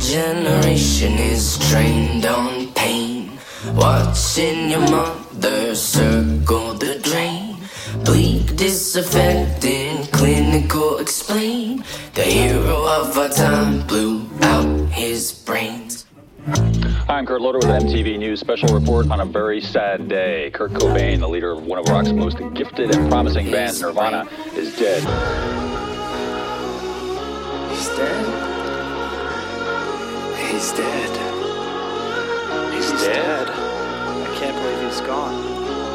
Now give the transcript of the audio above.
generation is trained on pain, watching your mother circle the drain. Bleak, disaffected, clinical explain. The hero of our time blew out his brains. Hi, I'm Kurt Loder with MTV News special report on a very sad day. Kurt Cobain, the leader of one of rock's most gifted and promising bands, Nirvana, is dead. He's dead? He's dead. He's dead. I can't believe he's gone.